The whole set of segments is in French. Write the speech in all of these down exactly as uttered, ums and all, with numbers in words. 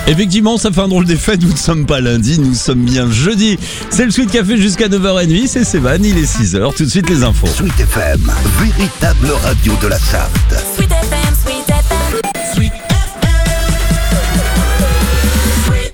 Effectivement, ça fait un drôle d'effet, nous ne sommes pas lundi, nous sommes bien jeudi. C'est le Sweet Café jusqu'à neuf heures trente, c'est Sévan, il est six heures, tout de suite les infos. Sweet F M, véritable radio de la Sarthe. Sweet F M, Sweet F M, Sweet F M, Sweet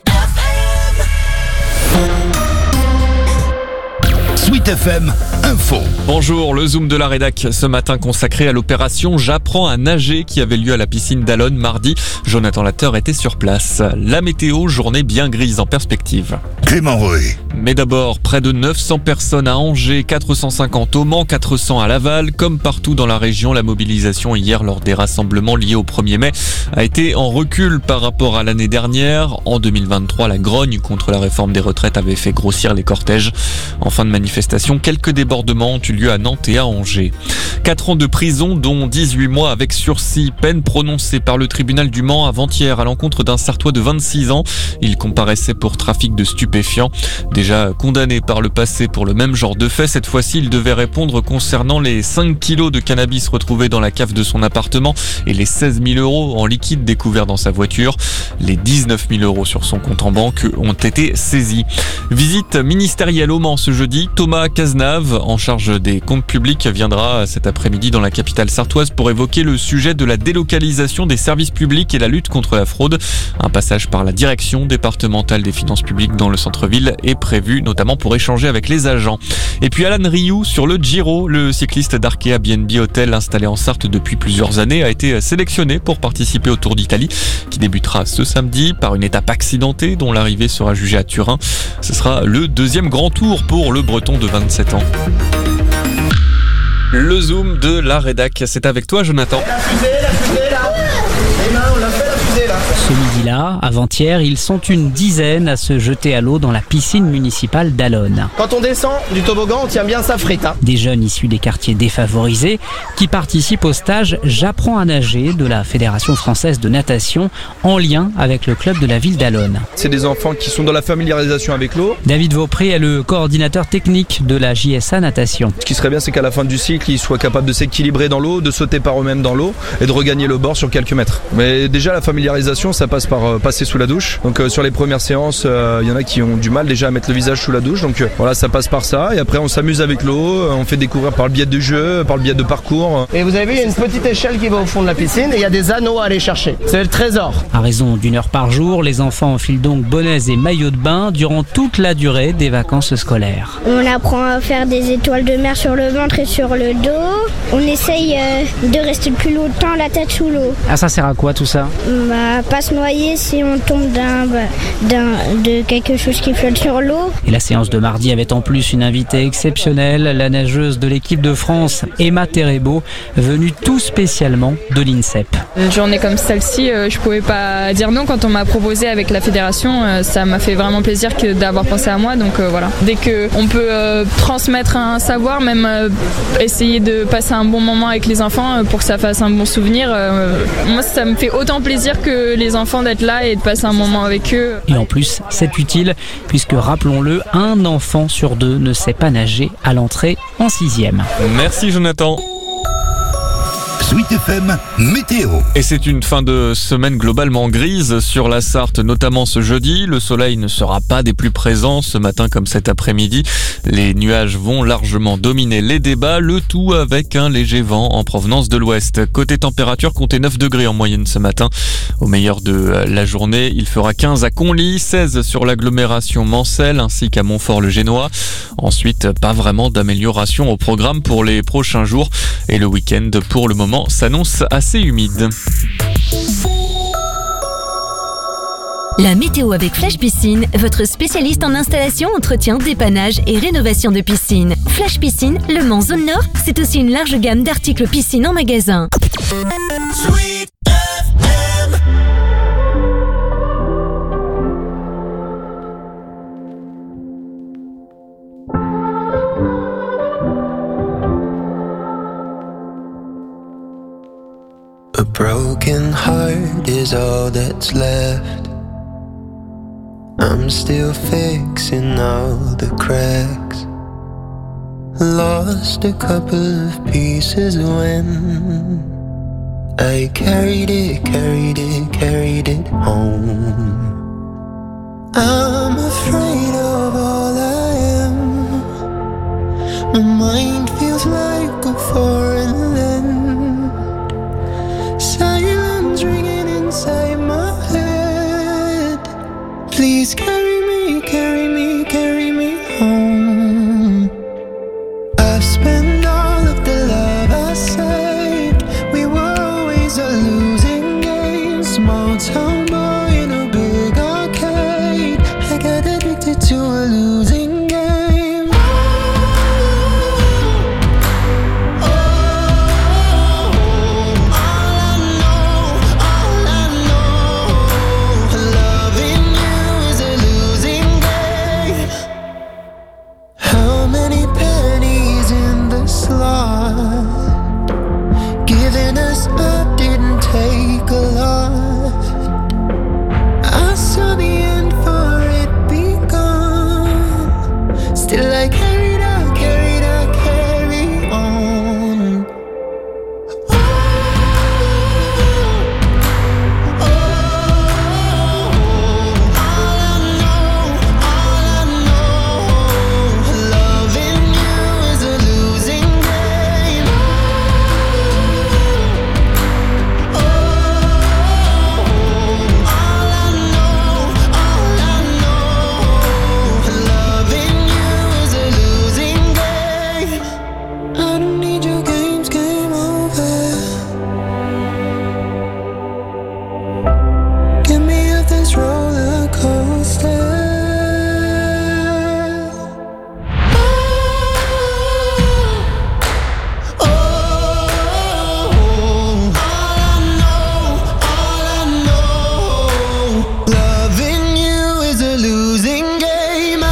F M. Sweet F M, info. Bonjour, le Zoom de la rédac ce matin consacré à l'opération J'apprends à nager qui avait lieu à la piscine d'Allonnes mardi. Jonathan Latteur était sur place. La météo, journée bien grise en perspective. Clément Roy. Mais d'abord, près de neuf cents personnes à Angers, quatre cent cinquante au Mans, quatre cents à Laval. Comme partout dans la région, la mobilisation hier lors des rassemblements liés au premier mai a été en recul par rapport à l'année dernière. En deux mille vingt-trois, la grogne contre la réforme des retraites avait fait grossir les cortèges. En fin de manifestation, quelques débordements ont eu lieu à Nantes et à Angers. Quatre ans de prison, dont dix-huit mois avec sursis, peine prononcée par le tribunal du Mans avant-hier à l'encontre d'un Sartois de vingt-six ans. Il comparaissait pour trafic de stupéfiants. Déjà condamné par le passé pour le même genre de fait, cette fois-ci, il devait répondre concernant les cinq kilos de cannabis retrouvés dans la cave de son appartement et les seize mille euros en liquide découverts dans sa voiture. Les dix-neuf mille euros sur son compte en banque ont été saisis. Visite ministérielle au Mans ce jeudi. Thomas Cazenave, en charge des comptes publics, viendra cet après-midi dans la capitale sartoise pour évoquer le sujet de la délocalisation des services publics et la lutte contre la fraude. Un passage par la direction départementale des finances publiques dans le centre-ville est prévu, notamment pour échanger avec les agents. Et puis Alan Rioux sur le Giro, le cycliste d'Arkea B and B Hotel installé en Sarthe depuis plusieurs années a été sélectionné pour participer au Tour d'Italie qui débutera ce samedi par une étape accidentée dont l'arrivée sera jugée à Turin. Ce sera le deuxième grand tour pour le Breton de vingt-sept ans. Le Zoom de la rédac, c'est avec toi Jonathan. La fusée, la fusée là. Les mains, on l'a fait la fusée là. Ce midi-là, avant-hier, ils sont une dizaine à se jeter à l'eau dans la piscine municipale d'Allonnes. Quand on descend du toboggan, on tient bien sa frite. Hein. Des jeunes issus des quartiers défavorisés qui participent au stage J'apprends à nager de la Fédération française de natation en lien avec le club de la ville d'Allonnes. C'est des enfants qui sont dans la familiarisation avec l'eau. David Vaupré est le coordinateur technique de la J S A Natation. Ce qui serait bien, c'est qu'à la fin du cycle, ils soient capables de s'équilibrer dans l'eau, de sauter par eux-mêmes dans l'eau et de regagner le bord sur quelques mètres. Mais déjà, la familiarisation, ça passe par euh, passer sous la douche. Donc euh, sur les premières séances, il euh, y en a qui ont du mal déjà à mettre le visage sous la douche. Donc euh, voilà, ça passe par ça. Et après, on s'amuse avec l'eau, euh, on fait découvrir par le biais du jeu, par le biais de parcours. Et vous avez vu, il y a une petite échelle qui va au fond de la piscine et il y a des anneaux à aller chercher. C'est le trésor. À raison d'une heure par jour, les enfants enfilent donc bonnets et maillots de bain durant toute la durée des vacances scolaires. On apprend à faire des étoiles de mer sur le ventre et sur le dos. On essaye euh, de rester le plus longtemps la tête sous l'eau. Ah, ça sert à quoi tout ça ? Bah, pas se noyer si on tombe d'un, d'un, de quelque chose qui flotte sur l'eau. Et la séance de mardi avait en plus une invitée exceptionnelle, la nageuse de l'équipe de France, Emma Terebo, venue tout spécialement de l'INSEP. Une journée comme celle-ci, euh, je pouvais pas dire non quand on m'a proposé avec la fédération. Euh, ça m'a fait vraiment plaisir que d'avoir pensé à moi. Donc euh, voilà, dès que on peut euh, transmettre un savoir, même euh, essayer de passer un bon moment avec les enfants euh, pour que ça fasse un bon souvenir. Euh, moi, ça me fait autant plaisir que les enfants d'être là et de passer un moment avec eux. Et en plus, c'est utile puisque, rappelons-le, un enfant sur deux ne sait pas nager à l'entrée en sixième. Merci Jonathan. Sweet F M, météo. Et c'est une fin de semaine globalement grise sur la Sarthe, notamment ce jeudi. Le soleil ne sera pas des plus présents ce matin comme cet après-midi. Les nuages vont largement dominer les débats, le tout avec un léger vent en provenance de l'ouest. Côté température, comptez neuf degrés en moyenne ce matin. Au meilleur de la journée, il fera quinze à Conly, seize sur l'agglomération Mancel ainsi qu'à Montfort-le-Génois. Ensuite, pas vraiment d'amélioration au programme pour les prochains jours. Et le week-end, pour le moment, s'annonce assez humide. La météo avec Flash Piscine, votre spécialiste en installation, entretien, dépannage et rénovation de piscine. Flash Piscine, Le Mans Zone Nord, c'est aussi une large gamme d'articles piscine en magasin. Sweet F M. A broken heart is all that's left. I'm still fixing all the cracks. Lost a couple of pieces when I carried it, carried it, carried it home. I'm afraid of all I am. My mind feels like a foreign land. Silence ringing inside my head. Please carry me, carry me, carry me home. I've spent all of the love I saved. We were always a losing game. Small town boy in a big arcade. I got addicted to a losing game. Oh, all I know, all I know, loving you is a losing game. How many pennies in the slot? Giving us up didn't take a lot. I saw the end for it begun. Still I carried on, carried on, carry on. Oh, oh, all I know, all I know, loving you is a losing game. Oh, all I know, all I know, loving you is a losing game. I don't need your games, game over. Get me off this roller coaster. Oh, all I know, all I know, loving you is a losing game.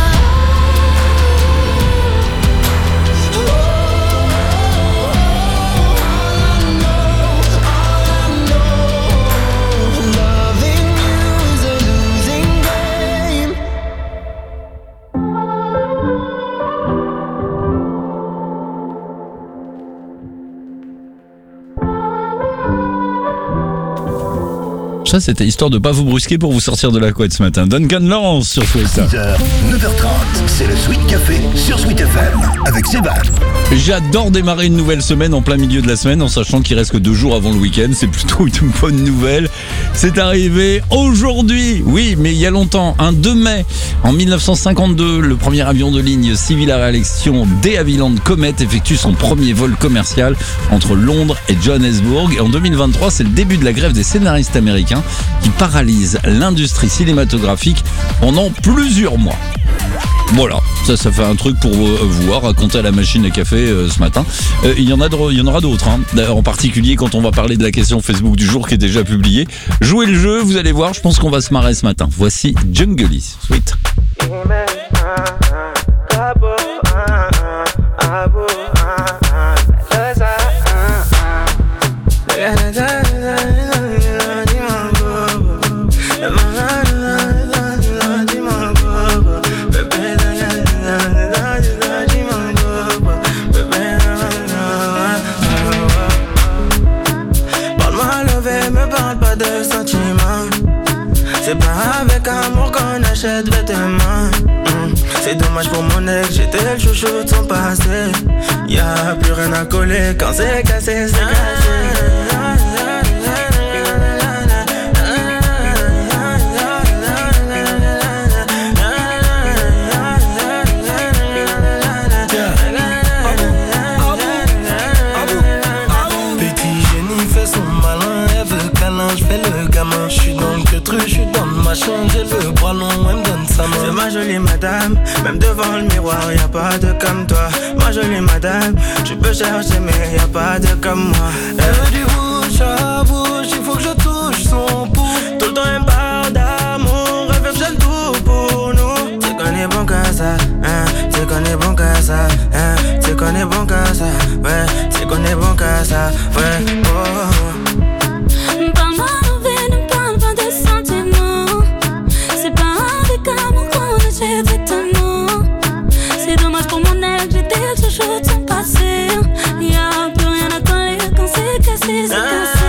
Loving you is a losing game. Ça, c'était histoire de pas vous brusquer pour vous sortir de la couette ce matin. Duncan Lawrence sur Sweet. six heures, neuf heures trente, c'est le Sweet Café sur Sweet F M avec Sébastien. J'adore démarrer une nouvelle semaine en plein milieu de la semaine en sachant qu'il reste que deux jours avant le week-end. C'est plutôt une bonne nouvelle. C'est arrivé aujourd'hui. Oui, mais il y a longtemps, un deux mai en mille neuf cent cinquante-deux, le premier avion de ligne civil à réaction de Havilland Comet effectue son premier vol commercial entre Londres et Johannesburg. Et en deux mille vingt-trois, c'est le début de la grève des scénaristes américains qui paralyse l'industrie cinématographique pendant plusieurs mois. Voilà, ça, ça fait un truc pour euh, vous raconter à la machine à café euh, ce matin. Euh, il y en a, il y en aura d'autres, hein. D'ailleurs, en particulier quand on va parler de la question Facebook du jour qui est déjà publiée. Jouez le jeu, vous allez voir, je pense qu'on va se marrer ce matin. Voici Jungly Sweet. C'est pas avec amour qu'on achète vêtements. mmh. C'est dommage pour mon ex, j'étais le chouchou de son passé. Y'a plus rien à coller quand c'est cassé, c'est cassé. J'ai le bras long, elle me donne sa main. C'est ma jolie madame, même devant le miroir, y'a pas de comme toi. Ma jolie madame, tu peux chercher mais y'a pas de comme moi. Elle veut du bouche à bouche, il faut que je touche son pouls. Tout le temps elle me parle d'amour, elle veut que j'aime tout pour nous. Tu connais bon qu'à ça, hein, tu connais bon qu'à ça, hein, tu connais bon qu'à ça, ouais, tu connais bon qu'à ça, ouais, oh. C'est dommage pour mon ex, j'étais le chouchou de son passé. Y'a plus rien à coller quand c'est cassé, c'est cassé.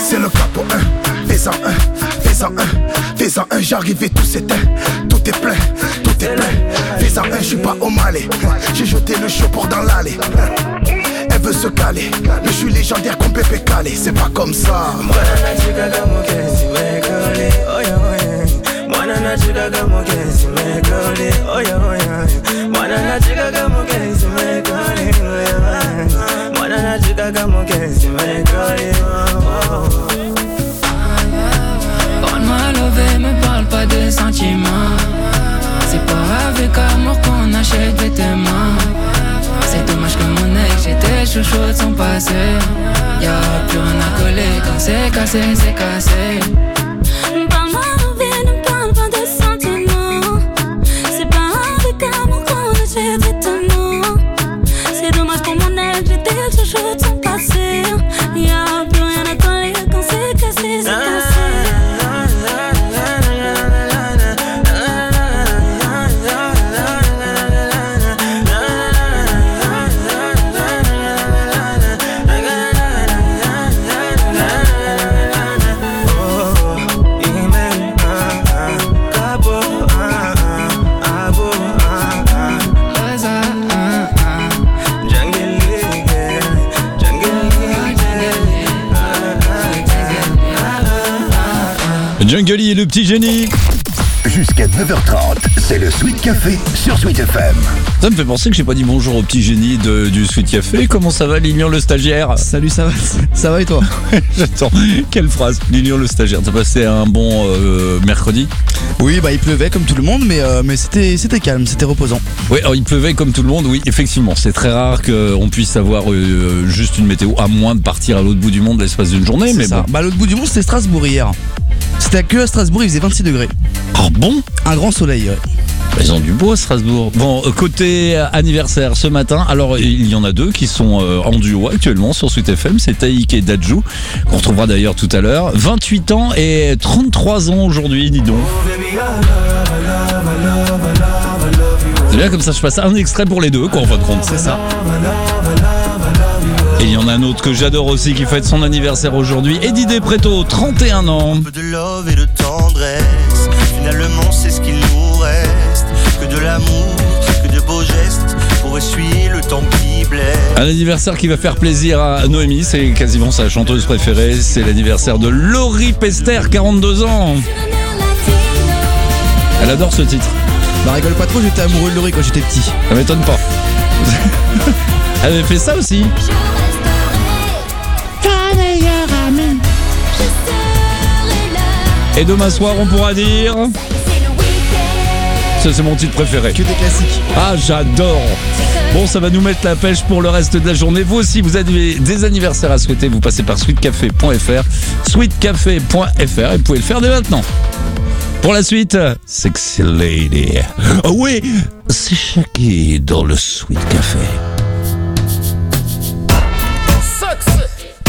c'est le capot, hein. Fais-en un, fais-en un, fais-en un, j'arrive et tout s'éteint. Tout est plein, tout est plein. Fais-en un, j'suis pas au Malais. J'ai jeté le chopper dans l'allée. Elle veut se caler, mais j'suis légendaire comme Pépé Calé. C'est pas comme ça. Parle-moi lové, me parle pas de sentiments. C'est pas avec amour qu'on achète vêtements. C'est dommage que mon ex, j'étais chouchou de son passé. Y'a plus rien à coller, quand c'est cassé, c'est cassé. Parle-moi lové, ne parle pas de sentiments. C'est pas avec amour qu'on achète vêtements. C'est dommage pour mon ex, j'étais chouchou de son passé. Y'a plus rien à coller, quand c'est cassé, c'est cassé. Jungle et le petit génie. Jusqu'à neuf heures trente, c'est le Sweet Café sur Sweet F M. Ça me fait penser que j'ai pas dit bonjour au petit génie de, du Sweet Café. Comment ça va, Lignon le stagiaire? Salut, ça va, ça va et toi? J'attends. Quelle phrase, Lignon le stagiaire. T'as passé un bon euh, mercredi? Oui, bah il pleuvait comme tout le monde, mais, euh, mais c'était, c'était calme, c'était reposant. Oui, alors il pleuvait comme tout le monde, oui, effectivement. C'est très rare qu'on puisse avoir euh, juste une météo, à moins de partir à l'autre bout du monde l'espace d'une journée. C'est mais ça. bon. Bah, à l'autre bout du monde, c'était Strasbourg hier. C'était que à Strasbourg, il faisait vingt-six degrés. Oh bon? Un grand soleil, ouais. Ils ont du beau à Strasbourg. Bon, côté anniversaire ce matin, alors il y en a deux qui sont en duo actuellement sur Sweet F M, c'est Taïk et Dadju, qu'on retrouvera d'ailleurs tout à l'heure. vingt-huit ans et trente-trois ans aujourd'hui, dis donc. C'est bien comme ça, je passe un extrait pour les deux, quoi, en fin de compte. C'est ça. Et il y en a un autre que j'adore aussi qui fête son anniversaire aujourd'hui, Eddie Despretto, trente et un ans. Un peu de love et de tendresse, finalement c'est ce qu'il nous reste. Que de l'amour, que de beaux gestes pour essuyer le temps qui blesse. Un anniversaire qui va faire plaisir à Noémie, c'est quasiment sa chanteuse préférée. C'est l'anniversaire de Laurie Pester, quarante-deux ans. Elle adore ce titre. Bah rigole pas trop, j'étais amoureux de Laurie quand j'étais petit. Ça m'étonne pas. Elle avait fait ça aussi. Et demain soir, on pourra dire... Ça, c'est mon titre préféré. Que des classiques. Ah, j'adore. Bon, ça va nous mettre la pêche pour le reste de la journée. Vous aussi, vous avez des anniversaires à souhaiter. Vous passez par sweet café point f r, sweet café point f r et vous pouvez le faire dès maintenant. Pour la suite, Sexy Lady. Oh oui, c'est Shaggy dans le Sweet Café. Sexy.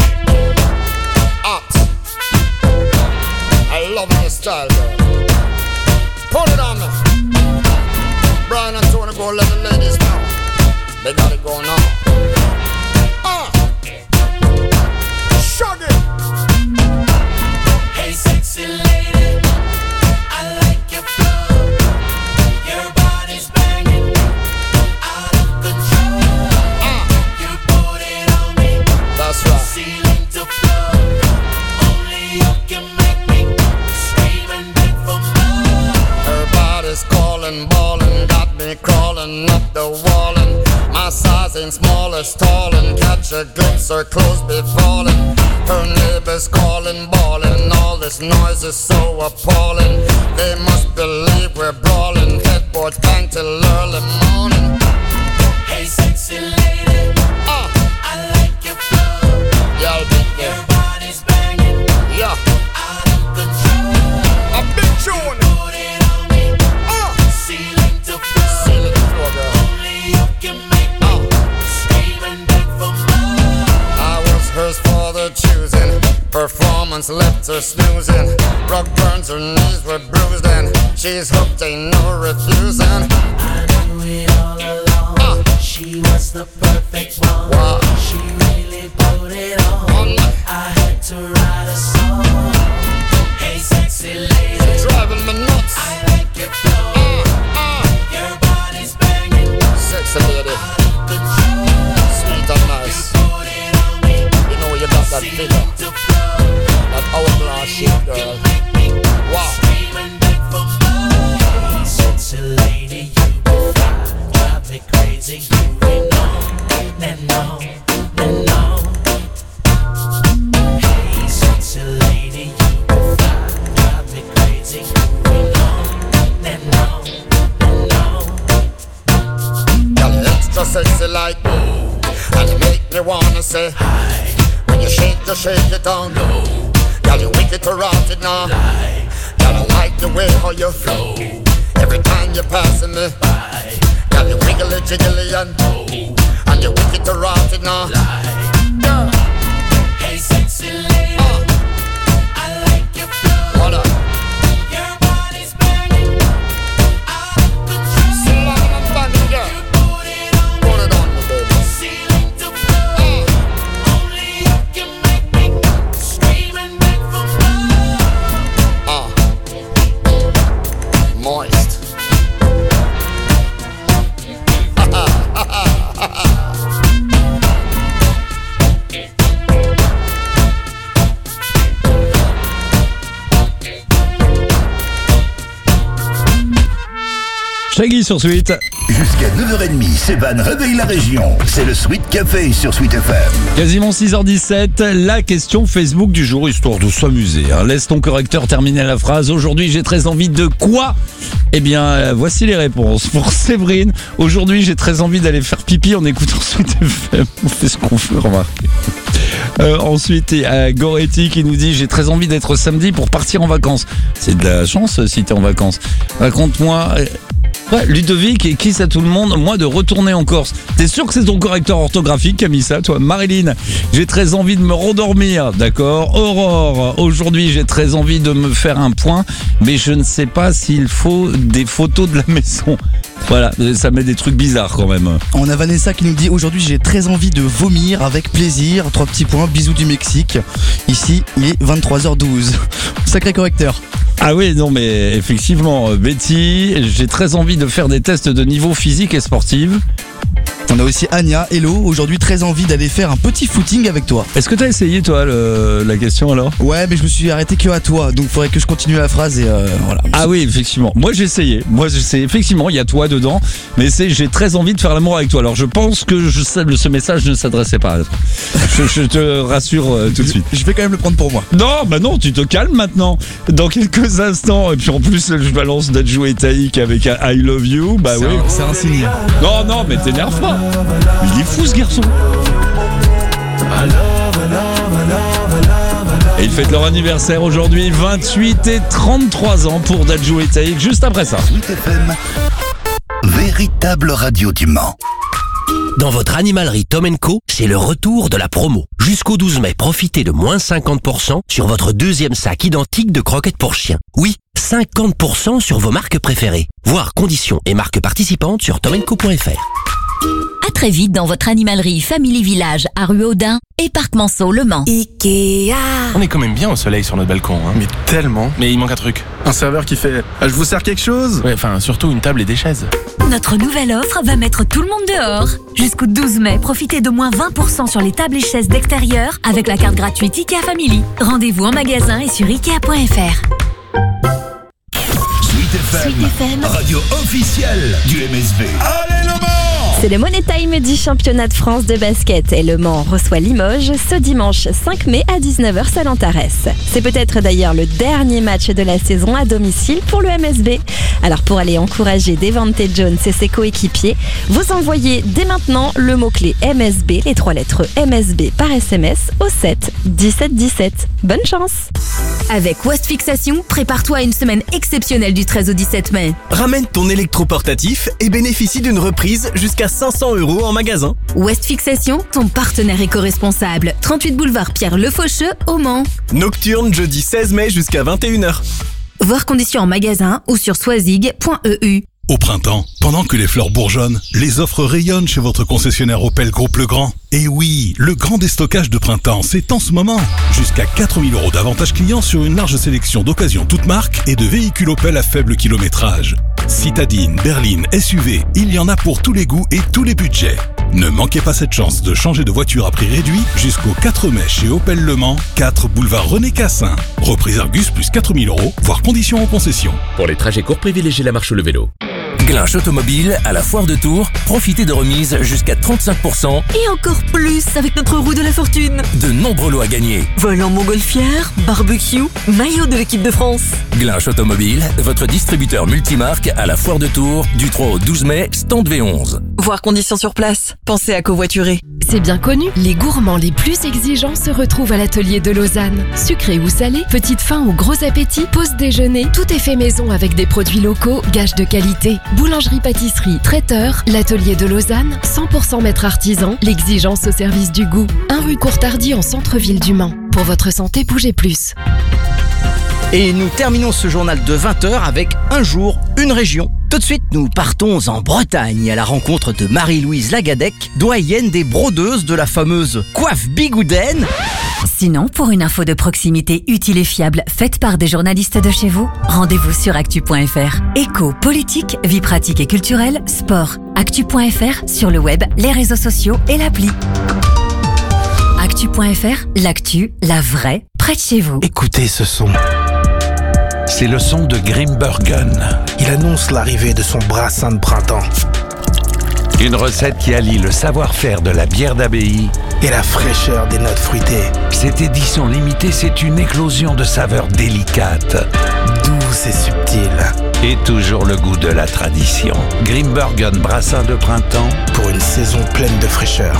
Hot. I love your style, girl. Put it on me. Brian and Tony go let the ladies know. They got it going on. Uh. Shaggy. Hey, sexy lady, I like your flow. Your body's banging, out of control. Uh. You put it on me. That's right. Ceiling to floor. Only you can make me scream and beg for more. Her body's calling, ballin', got me crawling up the wall. And my size ain't small or stalling. Catch a glimpse, her clothes be falling. Her neighbors calling, bawling. All this noise is so appalling. They must believe we're brawling. Headboard bang till early morning. Hey, sexy lady, uh. I like your flow. Yeah, big Your body's banging, yeah. out of control. A big tune. Put it on me, uh. ceiling to floor. Ceiling to floor, girl. Only you can make me uh. scream and beg for more. I was hers for the choosing. Performance left her snoozing. Rug burns, her knees were bruised, and she's hooked, ain't no refusing. I knew it all along. Uh. She was the perfect one. Wow. She really you put it on. I had to write a song. Hey, sexy lady, You're driving me nuts. I like your flow. Uh, uh. Your body's banging, Sexy lady, out of control. sweet and nice. Put it on me, You know you got that figure, to flow. that hourglass shape, girl. Wow. Screaming back for more. Hey, sexy lady, you be fine. Drive me crazy, you ain't on and on and on. Hey, sexy lady, you be fine. Drive me crazy, you ain't on and on and on. Girl, you extra sexy like me, and you make me wanna say hi. When you shake, you shake it down low. Girl, you wicked to rot it now. Girl, I like the way how you flow. Every time you're passing me by. Girl, you wiggly jiggly and oh, and you wicked to rot it now. Girl, Hey, sexy lady, uh, I like your flow. what up? Your body's banging, out of control. Slam and bang it, girl. Put it on, Put it on me, baby. ceiling to floor. Only you can make me screaming back for more. Uh, moist. Shaggy sur Sweet. Jusqu'à neuf heures trente, Sévan réveille la région. C'est le Sweet Café sur Sweet F M. Quasiment six heures dix-sept, la question Facebook du jour, histoire de s'amuser. hein. Laisse ton correcteur terminer la phrase. Aujourd'hui, j'ai très envie de quoi ? Eh bien, euh, voici les réponses. Pour Séverine, aujourd'hui, j'ai très envie d'aller faire pipi en écoutant Sweet F M. On fait ce qu'on veut, remarquer. Euh, ensuite, il y a Goretti qui nous dit « J'ai très envie d'être samedi pour partir en vacances. » C'est de la chance si t'es en vacances. Raconte-moi... euh, Ouais, Ludovic et kiss à tout le monde, moi de retourner en Corse. T'es sûr que c'est ton correcteur orthographique qui a mis ça, toi ? Marilyn, j'ai très envie de me rendormir, d'accord ? Aurore, aujourd'hui j'ai très envie de me faire un point, mais je ne sais pas s'il faut des photos de la maison. Voilà, ça met des trucs bizarres quand même. On a Vanessa qui nous dit aujourd'hui j'ai très envie de vomir avec plaisir. Trois petits points, bisous du Mexique. Ici il est vingt-trois heures douze. Sacré correcteur. Ah oui, non mais effectivement, Betty, j'ai très envie de faire des tests de niveau physique et sportif. On a aussi Anya, hello, aujourd'hui très envie d'aller faire un petit footing avec toi. Est-ce que t'as essayé toi le, la question alors ? Ouais, mais je me suis arrêté que à toi, donc faudrait que je continue la phrase et euh, voilà. Ah oui, effectivement. Moi j'ai essayé. Moi j'ai essayé. Effectivement, il y a toi dedans, mais c'est j'ai très envie de faire l'amour avec toi. Alors je pense que je sais, ce message ne s'adressait pas à toi. Je, je te rassure euh, tout de suite. Je vais quand même le prendre pour moi. Non, bah non, tu te calmes maintenant. Dans quelques instants, et puis en plus je balance Dadju et Taïk avec un I love you. Bah C'est oui. un- c'est un signe. Non, non, mais t'énerve pas. Il est fou ce garçon. Et ils fêtent leur anniversaire aujourd'hui, vingt-huit et trente-trois ans pour Dadju et Taïk, juste après ça. Sweet F M, véritable radio du Mans. Dans votre animalerie Tom and Co, c'est le retour de la promo. Jusqu'au douze mai, profitez de moins cinquante pour cent sur votre deuxième sac identique de croquettes pour chiens. Oui, cinquante pour cent sur vos marques préférées. Voir conditions et marques participantes sur tom and co point f r. À très vite dans votre animalerie Family Village à rue Audin et Parc Monceau Le Mans. Ikea. On est quand même bien au soleil sur notre balcon, hein. Mais tellement. Mais il manque un truc. Un serveur qui fait ah, je vous sers quelque chose. Ouais, enfin, surtout une table et des chaises. Notre nouvelle offre va mettre tout le monde dehors. Jusqu'au douze mai, profitez de moins vingt pour cent sur les tables et chaises d'extérieur avec la carte gratuite Ikea Family. Rendez-vous en magasin et sur ikea point f r. Sweet F M, Sweet F M, radio officielle du M S B. Allez le Mans! C'est le Money Time du championnat de France de basket et Le Mans reçoit Limoges ce dimanche cinq mai à dix-neuf heures salle Antares. C'est peut-être d'ailleurs le dernier match de la saison à domicile pour le M S B. Alors pour aller encourager Devante Jones et ses coéquipiers, vous envoyez dès maintenant le mot-clé M S B, les trois lettres M S B par S M S au sept dix-sept dix-sept. Bonne chance! Avec West Fixation, prépare-toi à une semaine exceptionnelle du treize au dix-sept mai. Ramène ton électroportatif et bénéficie d'une reprise jusqu'à cinq cents euros en magasin. West Fixation, ton partenaire éco-responsable. trente-huit boulevard Pierre Le Faucheux, au Mans. Nocturne jeudi seize mai jusqu'à vingt et une heures. Voir conditions en magasin ou sur swazig point e u. Au printemps, pendant que les fleurs bourgeonnent, les offres rayonnent chez votre concessionnaire Opel Groupe Legrand. Et oui, le grand déstockage de printemps, c'est en ce moment. Jusqu'à quatre mille euros d'avantages clients sur une large sélection d'occasions toutes marques et de véhicules Opel à faible kilométrage. Citadine, berline, S U V, il y en a pour tous les goûts et tous les budgets. Ne manquez pas cette chance de changer de voiture à prix réduit jusqu'au quatre mai chez Opel Le Mans, quatre boulevard René Cassin. Reprise Argus plus quatre mille euros, voire conditions en concession. Pour les trajets courts, privilégiez la marche ou le vélo. Glinch Automobile, à la Foire de Tours, profitez de remises jusqu'à trente-cinq pour cent et encore plus avec notre roue de la fortune. De nombreux lots à gagner. Volant montgolfière, barbecue, maillot de l'équipe de France. Glinch Automobile, votre distributeur multimarque à la Foire de Tours, du trois au douze mai, stand V onze. Voir conditions sur place, pensez à covoiturer. C'est bien connu, les gourmands les plus exigeants se retrouvent à l'atelier de Lausanne. Sucré ou salé, petite faim ou gros appétit, pause déjeuner, tout est fait maison avec des produits locaux, gage de qualité. Boulangerie, pâtisserie, traiteur, l'atelier de Lausanne, cent pour cent maître artisan, l'exigence au service du goût. un rue Courtardy en centre-ville du Mans. Pour votre santé, bougez plus. Et nous terminons ce journal de vingt heures avec un jour, une région. Tout de suite, nous partons en Bretagne à la rencontre de Marie-Louise Lagadec, doyenne des brodeuses de la fameuse coiffe Bigouden. Sinon, pour une info de proximité utile et fiable faite par des journalistes de chez vous, rendez-vous sur actu point f r. Éco, politique, vie pratique et culturelle, sport. actu point f r sur le web, les réseaux sociaux et l'appli. actu point f r, l'actu, la vraie, près de chez vous. Écoutez ce son. C'est le son de Grimbergen. Il annonce l'arrivée de son brassin de printemps. Une recette qui allie le savoir-faire de la bière d'abbaye et la fraîcheur des notes fruitées. Cette édition limitée, c'est une éclosion de saveurs délicates, douces et subtiles. Et toujours le goût de la tradition. Grimbergen brassin de printemps pour une saison pleine de fraîcheur.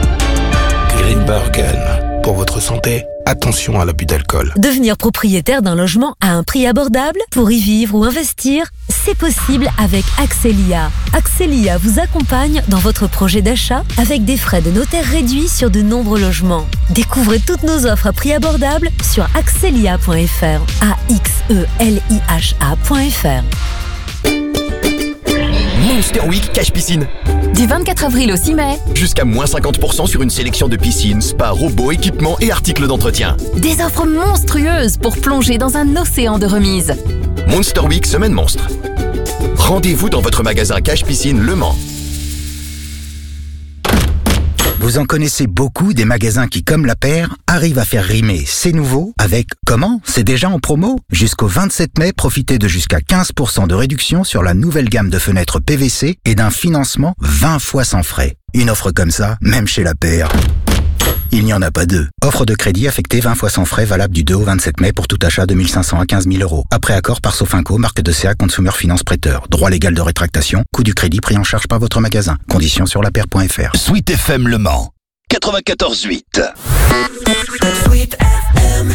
Grimbergen. Pour votre santé, attention à l'abus d'alcool. Devenir propriétaire d'un logement à un prix abordable pour y vivre ou investir, c'est possible avec Axelia. Axelia vous accompagne dans votre projet d'achat avec des frais de notaire réduits sur de nombreux logements. Découvrez toutes nos offres à prix abordable sur axelia point f r. A X E L I H A point f r. Monster Week Cash Piscine. Du vingt-quatre avril au six mai. Jusqu'à moins cinquante pour cent sur une sélection de piscines, spas, robots, équipements et articles d'entretien. Des offres monstrueuses pour plonger dans un océan de remises. Monster Week Semaine Monstre. Rendez-vous dans votre magasin Cash Piscine Le Mans. Vous en connaissez beaucoup des magasins qui, comme la paire, arrivent à faire rimer c'est nouveau avec comment c'est déjà en promo. Jusqu'au vingt-sept mai, profitez de jusqu'à quinze pour cent de réduction sur la nouvelle gamme de fenêtres P V C et d'un financement vingt fois sans frais. Une offre comme ça, même chez la paire, il n'y en a pas deux. Offre de crédit affectée vingt fois sans frais, valable du deux au vingt-sept mai pour tout achat de mille cinq cents à quinze mille euros. Après accord par Sofinco, marque de C A Consumer Finance Prêteur. Droit légal de rétractation, coût du crédit pris en charge par votre magasin. Conditions sur la paire point f r. Sweet F M Le Mans, quatre-vingt-quatorze huit. Sweet F M.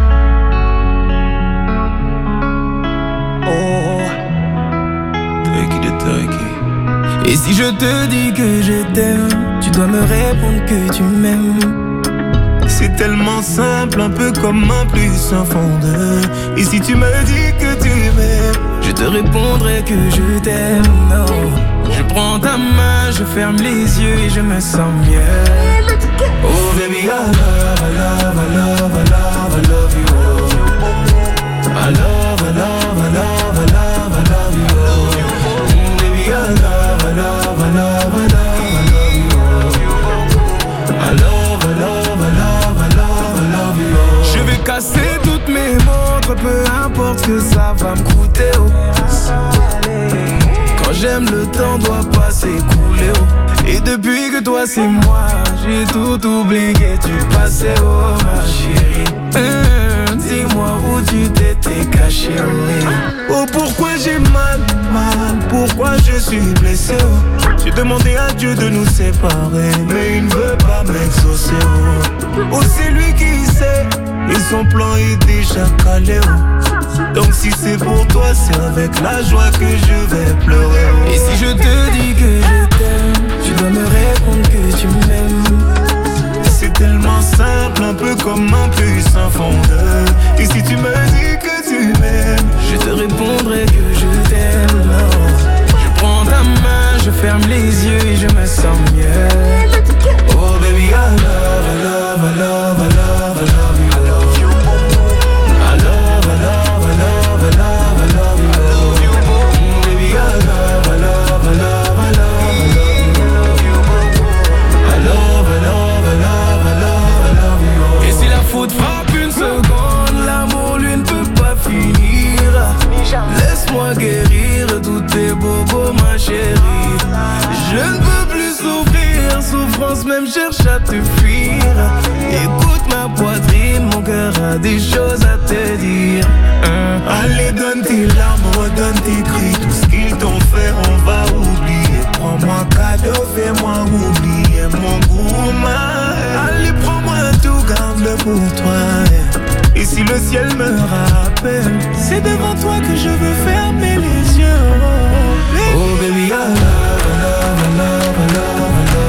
Oh, turkey de turkey. Et si je te dis que je t'aime, tu dois me répondre que tu m'aimes. C'est tellement simple, un peu comme un plus un fond de. Et si tu me dis que tu m'aimes, je te répondrai que je t'aime. Non, je prends ta main, je ferme les yeux et je me sens mieux. Oh baby, I love, I love, I love, I love, I love you. Oh. I love, I love, I love, I love, I love you. Oh. Mm, baby, I love, I love, I love, I love, I love you. Oh. I love, I love, I love, I love, I love you. Oh. Je vais casser toutes mes montres, peu importe ce que ça va me coûter. Oh. Quand j'aime, le temps doit pas s'écouler. Oh. Et depuis que toi c'est moi, j'ai tout oublié, tu passais, oh ma chérie. Mmh, dis-moi où tu t'étais caché. Oh, oh pourquoi j'ai mal, mal, pourquoi je suis blessé. Oh. J'ai demandé à Dieu de nous séparer, mais il ne veut pas m'exaucer. Oh, oh c'est lui qui sait, et son plan est déjà calé. Oh. Donc si c'est pour toi, c'est avec la joie que je vais pleurer. Oh. Et si je te dis que je t'aime, tu dois me répondre que tu m'aimes. C'est tellement simple, un peu comme un plus un fondeur. Et si tu me dis que tu m'aimes, je te répondrai que je t'aime. Non, je des choses à te dire. Hein? Allez, donne tes larmes, redonne tes cris. Tout ce qu'ils t'ont fait, on va oublier. Prends-moi cadeau, fais-moi oublier mon gourmand. Allez, prends-moi tout, garde-le pour toi. Et si le ciel me rappelle, c'est devant toi que je veux fermer les yeux. Oh baby, I love, I love, I love, I love.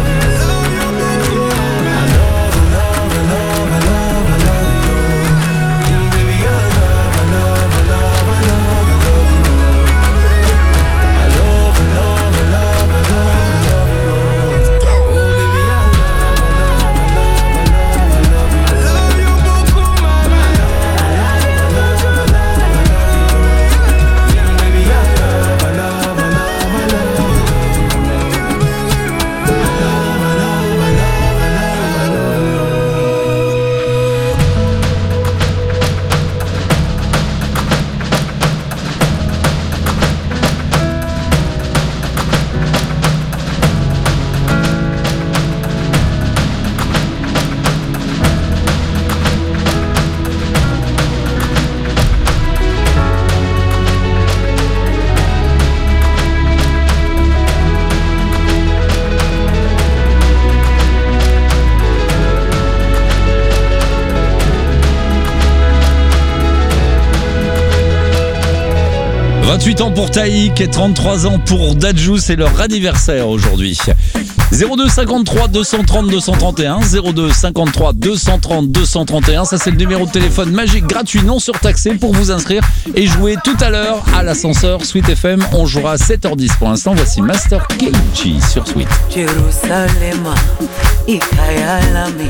vingt-huit ans pour Taïk et trente-trois ans pour Dadju, c'est leur anniversaire aujourd'hui. zéro deux cinquante-trois deux cent trente deux cent trente et un, zéro deux cinquante-trois deux cent trente deux cent trente et un, ça c'est le numéro de téléphone magique gratuit non surtaxé pour vous inscrire et jouer tout à l'heure à l'ascenseur Sweet F M. On jouera à sept heures dix pour l'instant. Voici Master K G sur Sweet. Jerusalem, ikayalami,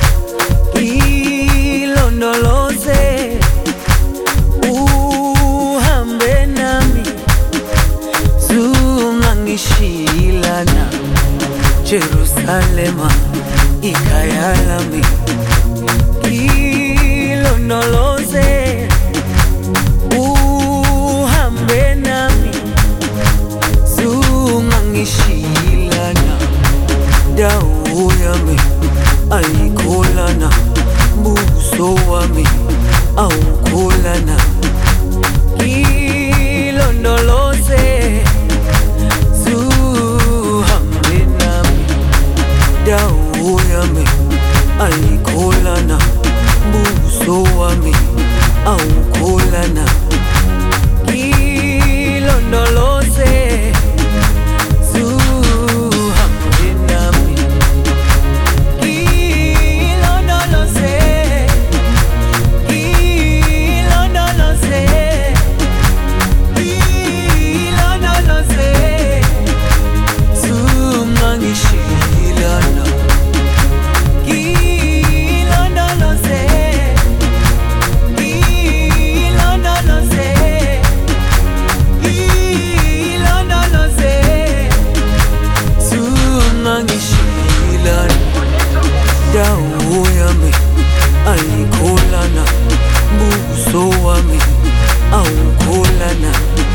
ilondoloze, uhambe nami, zungangishilana. Jerusalem, ikayalami, ilondoloze, uhambe nami, zungangishilana. Dawo yami ayikholana, buso wami awukholana. Ilondoloze, zuhambe nami. Dawo yami ayikholana, buso wami awukholana. Ilondoloze, dawo yami ayikholana, buso wami awukholana.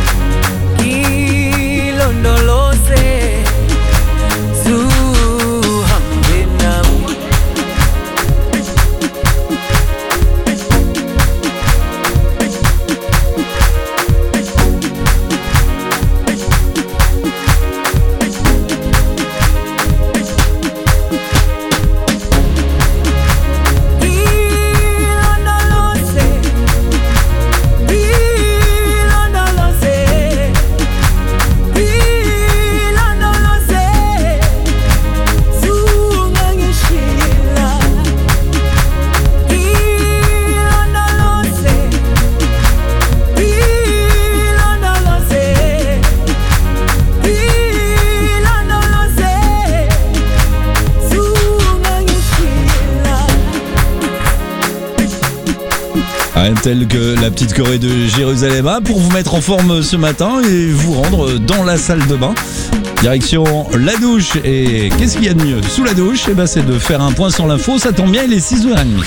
Ilondoloze, zuhambe nami. Telle que la petite Corée de Jérusalem pour vous mettre en forme ce matin et vous rendre dans la salle de bain. Direction la douche. Et qu'est-ce qu'il y a de mieux sous la douche? Eh ben, c'est de faire un point sur l'info. Ça tombe bien, il est six heures trente.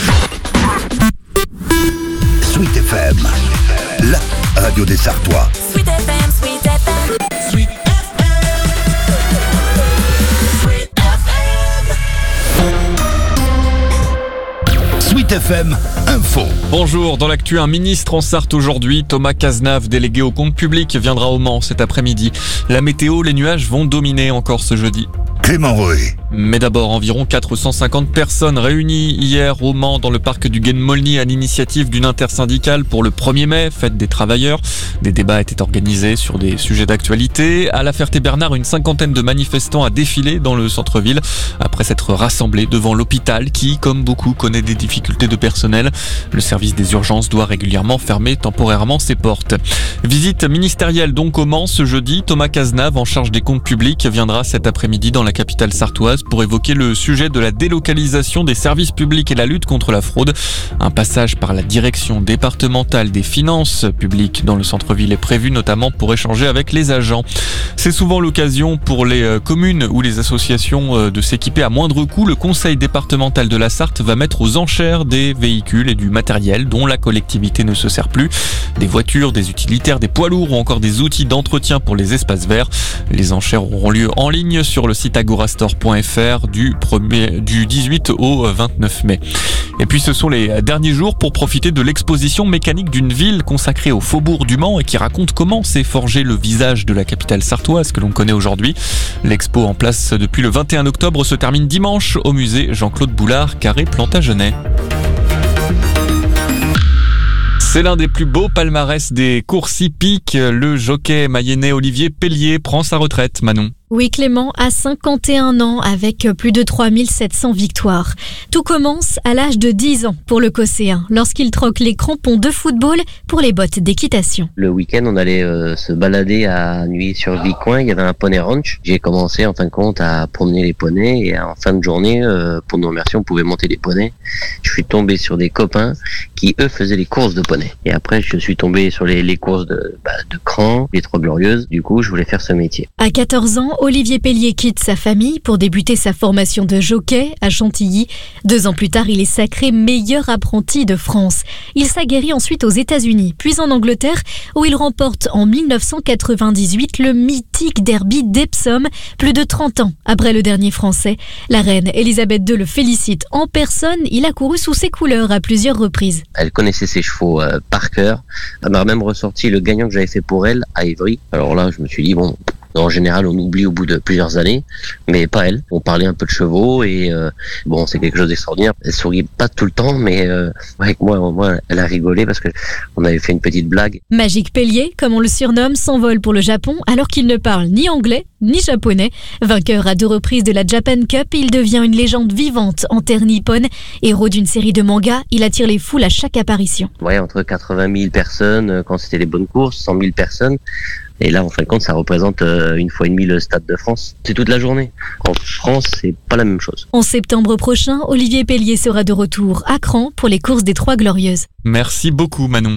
Sweet F M, la radio des Sartois. Sweet F M, Sweet F M. Sweet Sweet F M, info. Bonjour, dans l'actu, un ministre en Sarthe aujourd'hui, Thomas Cazenave, délégué au compte public, viendra au Mans cet après-midi. La météo, les nuages vont dominer encore ce jeudi. Clément Roé. Mais d'abord, environ quatre cent cinquante personnes réunies hier au Mans dans le parc du Guen-Molny à l'initiative d'une intersyndicale pour le premier mai, fête des travailleurs. Des débats étaient organisés sur des sujets d'actualité. À La Ferté-Bernard, une cinquantaine de manifestants a défilé dans le centre-ville après s'être rassemblés devant l'hôpital qui, comme beaucoup, connaît des difficultés de personnel. Le service des urgences doit régulièrement fermer temporairement ses portes. Visite ministérielle donc au Mans ce jeudi. Thomas Cazenave, en charge des comptes publics, viendra cet après-midi dans la capitale sartoise pour évoquer le sujet de la délocalisation des services publics et la lutte contre la fraude. Un passage par la direction départementale des finances publiques dans le centre-ville est prévu, notamment pour échanger avec les agents. C'est souvent l'occasion pour les communes ou les associations de s'équiper à moindre coût. Le conseil départemental de la Sarthe va mettre aux enchères des véhicules et du matériel dont la collectivité ne se sert plus. Des voitures, des utilitaires, des poids lourds ou encore des outils d'entretien pour les espaces verts. Les enchères auront lieu en ligne sur le site agorastore point f r du, premier, du dix-huit au vingt-neuf mai. Et puis ce sont les derniers jours pour profiter de l'exposition mécanique d'une ville consacrée au faubourg du Mans et qui raconte comment s'est forgé le visage de la capitale sartoise que l'on connaît aujourd'hui. L'expo en place depuis le vingt et un octobre se termine dimanche au musée Jean-Claude Boulard, carré Plantagenet. C'est l'un des plus beaux palmarès des courses hippiques. Le jockey mayennais Olivier Pellier prend sa retraite, Manon. Oui, Clément a cinquante et un ans avec plus de trois mille sept cents victoires. Tout commence à l'âge de dix ans pour le Cosséen, lorsqu'il troque les crampons de football pour les bottes d'équitation. Le week-end, on allait euh, se balader à Nuit-sur-Vicoin, il y avait un poney ranch. J'ai commencé en fin de compte à promener les poneys et en fin de journée, euh, pour nous remercier, on pouvait monter des poneys. Je suis tombé sur des copains qui, eux, faisaient les courses de poneys. Et après, je suis tombé sur les, les courses de, bah, de crans, les Trois Glorieuses. Du coup, je voulais faire ce métier. À quatorze ans, Olivier Pellier quitte sa famille pour débuter sa formation de jockey à Chantilly. Deux ans plus tard, il est sacré meilleur apprenti de France. Il s'aguerrit ensuite aux États-Unis, puis en Angleterre, où il remporte en dix-neuf cent quatre-vingt-dix-huit le mythique derby d'Epsom, plus de trente ans après le dernier français. La reine Elisabeth deux le félicite en personne. Il a couru sous ses couleurs à plusieurs reprises. Elle connaissait ses chevaux euh, par cœur. Elle m'a même ressorti le gagnant que j'avais fait pour elle à Évry. Alors là, je me suis dit, bon... En général, on oublie au bout de plusieurs années, mais pas elle. On parlait un peu de chevaux et euh, bon, c'est quelque chose d'extraordinaire. Elle sourit pas tout le temps, mais euh, avec moi, moi, elle a rigolé parce que on avait fait une petite blague. Magic Pellier, comme on le surnomme, s'envole pour le Japon alors qu'il ne parle ni anglais ni japonais. Vainqueur à deux reprises de la Japan Cup, il devient une légende vivante en terre nippone. Héros d'une série de mangas, il attire les foules à chaque apparition. Ouais, entre quatre-vingt mille personnes quand c'était les bonnes courses, cent mille personnes. Et là, en fin de compte, ça représente euh, une fois et demie le Stade de France. C'est toute la journée. En France, c'est pas la même chose. En septembre prochain, Olivier Pellier sera de retour à Cran pour les courses des Trois Glorieuses. Merci beaucoup, Manon.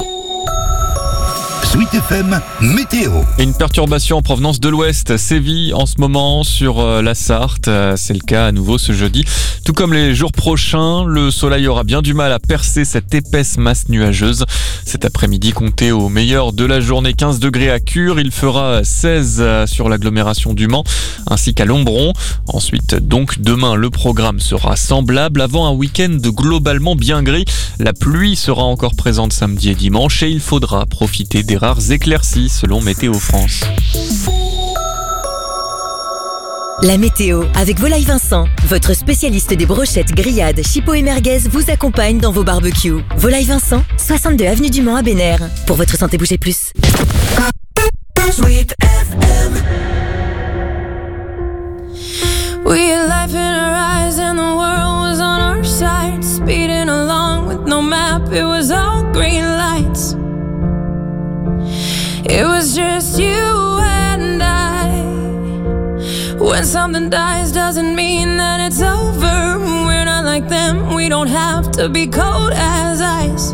Sweet F M météo. Une perturbation en provenance de l'ouest sévit en ce moment sur la Sarthe. C'est le cas à nouveau ce jeudi. Tout comme les jours prochains, le soleil aura bien du mal à percer cette épaisse masse nuageuse. Cet après-midi, comptez au meilleur de la journée quinze degrés à Cure. Il fera seize sur l'agglomération du Mans ainsi qu'à Lombron. Ensuite, donc, demain, le programme sera semblable avant un week-end globalement bien gris. La pluie sera encore présente samedi et dimanche et il faudra profiter des rares éclaircies selon Météo France. La météo avec Volaille Vincent, votre spécialiste des brochettes, grillades, chipots et merguez vous accompagne dans vos barbecues. Volaille Vincent, soixante-deux avenue du Mans à Bénère. Pour votre santé, bougez plus. Sweet F M. We had life in our eyes and the world was on our side. Speeding along with no map, it was all green lights. It was just you and I. When something dies doesn't mean that it's over. We're not like them, we don't have to be cold as ice.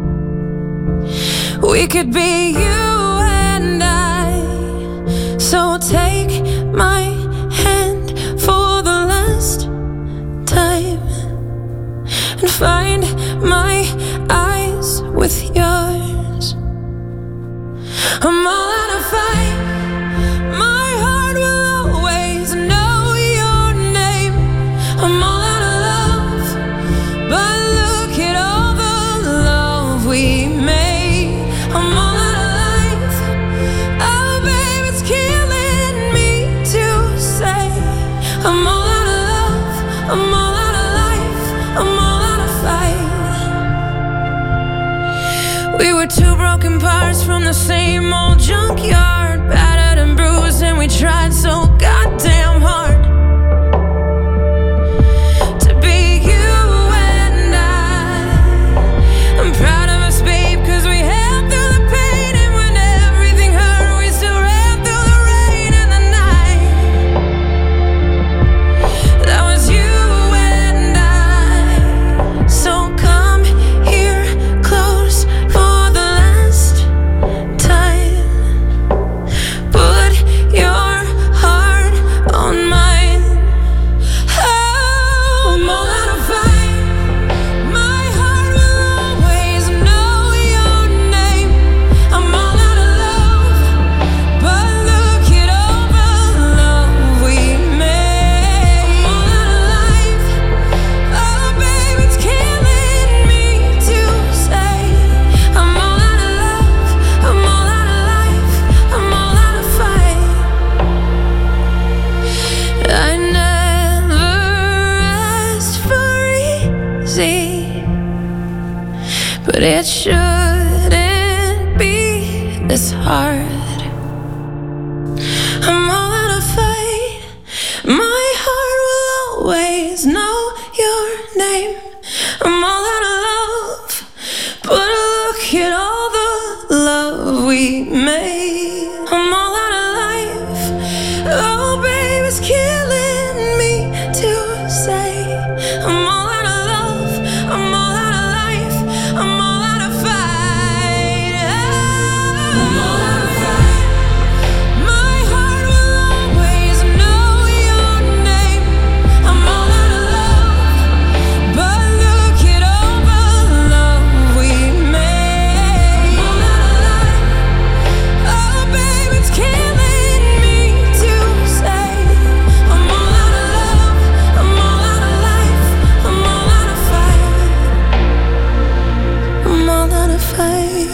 We could be you and I. So take my hand for the last time and find my eyes with yours. I'm all out of fight. My heart will always know your name. I'm all out of love, but look at all the from the same old junkyard, battered and bruised, and we tried so goddamn hard to be you and I. I'm proud of us, babe, cause we held through the pain, and when everything hurt, we still ran through the rain and the night. That was you and I. So come here close for the last time. Put your heart on mine. Oh, I'm all out of fight. My heart will always know your name. I'm all out of love, but look at all the love we made. I'm all out of life. Oh, babe, it's killing me to say. I'm all out of love. I'm all out of life. I'm all out of fight. I never asked for easy, but it shouldn't be this hard. I'm all out of fight. My heart will always know your name. I'm all out of love, but look at all the love we made. I'm all out of life. Oh, babe, it's killing me to say. I'm all out of love. I'm all out of life. I'm all out of fight. I'm all out of fight. My heart will always know your name. I'm all out of love, but look at all the love we made. I'm all out of life. Oh, babe, it's killing me to say. I'm all out of love. I'm all out of life. I'm all out of fight. I'm all out of fight.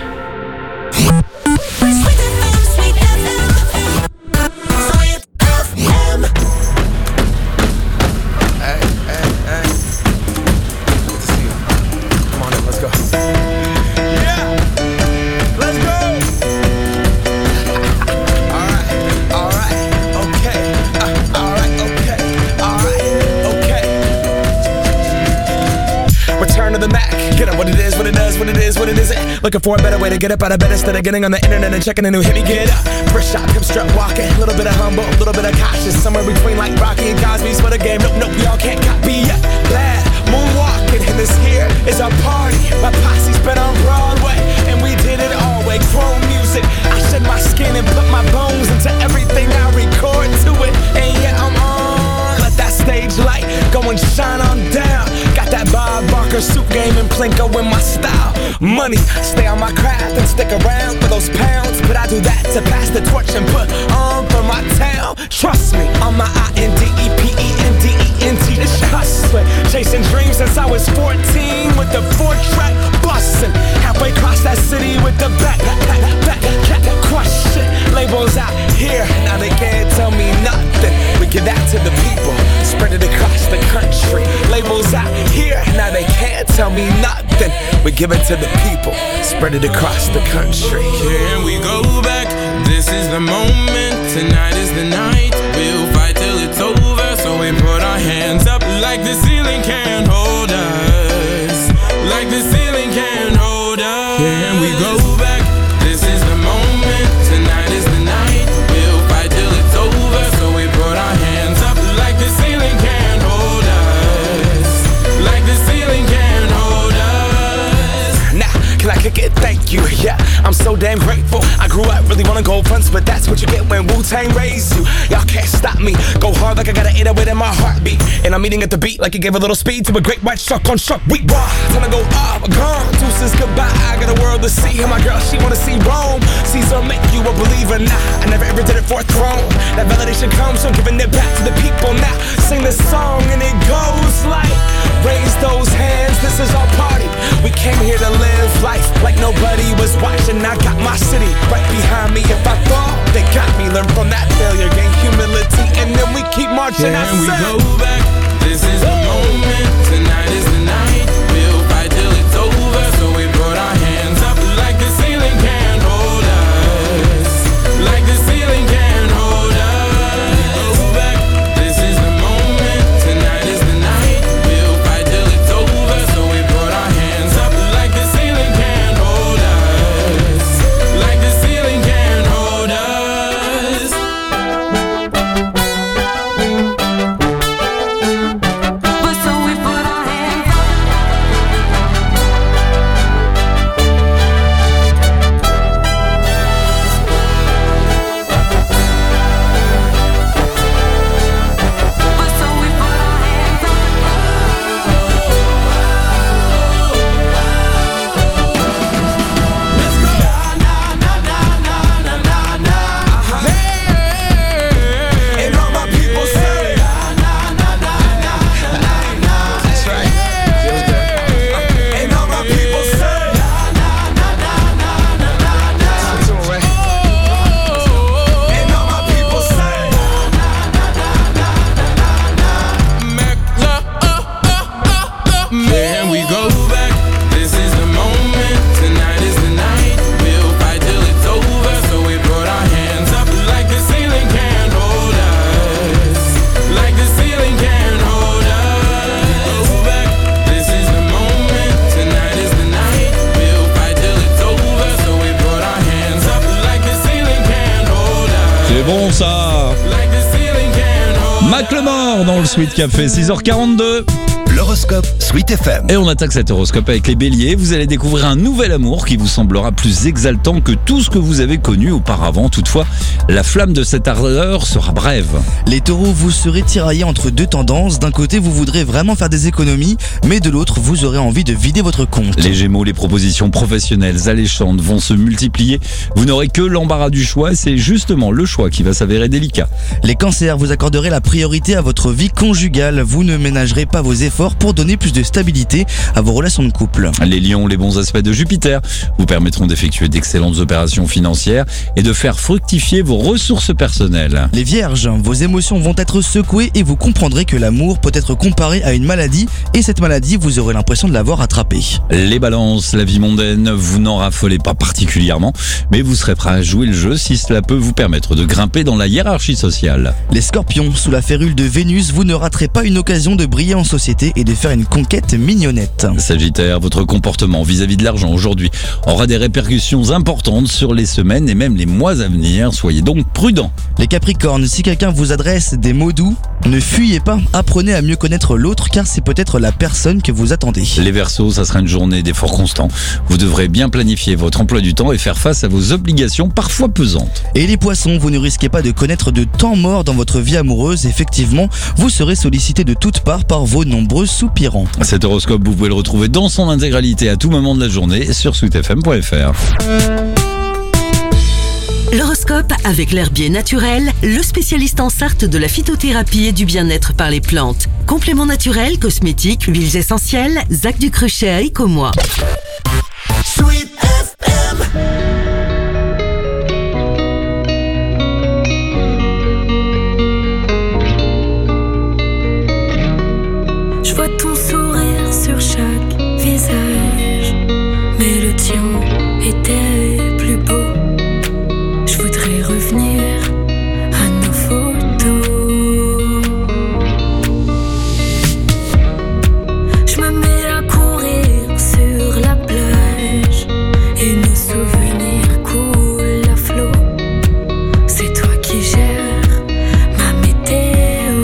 Sweet F M, Sweet F M. Sweet F M. Hey, hey, hey. Good to see you. Come on in, let's go. Yeah, let's go. Alright, alright, okay. Uh, alright, okay, alright, okay. Return to the Mac. Get up what it is, what it does, what it is, what it isn't. Looking for a better way to get up out of bed instead of getting on the internet and checking a new hit. Me get up. First shot, pimp strut walking. A little bit of humble, a little bit of cautious. Somewhere between like Rocky and Cosby's for the game. Nope, nope, y'all can't copy yet. Glad moonwalking, and this here is our party. My posse's been on Broadway, and we did it all way. Chrome music. I shed my skin and put my bones into everything I record to it. And yeah, I'm on. Let that stage light go and shine on down. Got that Bob Barker suit game and Plinko in my style. Money, stay on my craft and stick around for those pounds. But I do that to pass the torch and put on for my town. Trust me, on my I N D E P E N D E N T. This hustling, chasing dreams since I was fourteen with the four track bustin'. Halfway across that city with the back, back, back, back, back, crush it. Labels out here, now they can't tell me nothing. We give that to the people, spread it across the country. Labels out here, now they can't tell me nothing. We give it to the people, spread it across the country. Here we go back, this is the moment, tonight is the night. We'll fight till it's over, so we put our hands up like the ceiling can't hold us. Like the ceiling can't hold us. Here we go back, this is the moment, tonight is the night. We'll fight till it's over, so we put our hands up like the ceiling can't hold us. Like the ceiling can't hold us. Now, can I kick it? Thank you, yeah, I'm so damn grateful. I grew up really wanna go fronts, but that's what you get when Wu-Tang raised you. Y'all can't stop me, go hard like I got an eight oh eight in my heartbeat. And I'm eating at the beat like it gave a little speed to a great white shark on shark week. Raw, time to go up, gone, deuces goodbye. I got a world to see, and my girl, she wanna see Rome. Caesar make you a believer, nah, I never ever did it for a throne. That validation comes from giving it back to the people. Now, sing this song and it goes like, raise those hands, this is our party. We came here to live life like nobody was watching. I got my city right behind me. If I fall, they got me. Learn from that failure, gain humility, and then we keep marching. Can I we said, go back? This is the moment, tonight is the night. We'll fight till it's over, so we put our hands up like the ceiling can't C'est bon ça. Macklemore dans le Sweet Café, six heures quarante-deux. L'horoscope Sweet F M. Et on attaque cet horoscope avec les béliers. Vous allez découvrir un nouvel amour qui vous semblera plus exaltant que tout ce que vous avez connu auparavant. Toutefois, la flamme de cette ardeur sera brève. Les taureaux, vous serez tiraillés entre deux tendances. D'un côté, vous voudrez vraiment faire des économies, mais de l'autre, vous aurez envie de vider votre compte. Les gémeaux, les propositions professionnelles alléchantes vont se multiplier. Vous n'aurez que l'embarras du choix. C'est justement le choix qui va s'avérer délicat. Les cancers, vous accorderez la priorité à votre vie conjugale. Vous ne ménagerez pas vos efforts pour donner plus de stabilité à vos relations de couple. Les lions, les bons aspects de Jupiter vous permettront d'effectuer d'excellentes opérations financières et de faire fructifier vos ressources personnelles. Les vierges, vos émotions vont être secouées et vous comprendrez que l'amour peut être comparé à une maladie et cette maladie, vous aurez l'impression de l'avoir attrapée. Les balances, la vie mondaine, vous n'en raffolez pas particulièrement, mais vous serez prêt à jouer le jeu si cela peut vous permettre de grimper dans la hiérarchie sociale. Les scorpions, sous la férule de Vénus, vous ne raterez pas une occasion de briller en société et de faire une conquête mignonnette. Sagittaire, votre comportement vis-à-vis de l'argent aujourd'hui aura des répercussions importantes sur les semaines et même les mois à venir. Soyez donc prudents. Les Capricornes, si quelqu'un vous adresse des mots doux, ne fuyez pas, apprenez à mieux connaître l'autre car c'est peut-être la personne que vous attendez. Les Verseaux, ça sera une journée d'efforts constants. Vous devrez bien planifier votre emploi du temps et faire face à vos obligations parfois pesantes. Et les Poissons, vous ne risquez pas de connaître de temps mort dans votre vie amoureuse. Effectivement, vous serez sollicité de toutes parts par vos nombreux soupirants. Cet horoscope, vous pouvez le retrouver dans son intégralité à tout moment de la journée sur sweet f m point f r. L'horoscope avec l'herbier naturel, le spécialiste en Sarthe de la phytothérapie et du bien-être par les plantes. Compléments naturels, cosmétiques, huiles essentielles, Zac du Cruchet à Écomois. Sweet F M. Je vois ton sourire sur chaque visage, mais le tien était plus beau. Je voudrais revenir à nos photos. Je me mets à courir sur la plage et nos souvenirs coulent à flot. C'est toi qui gères ma météo.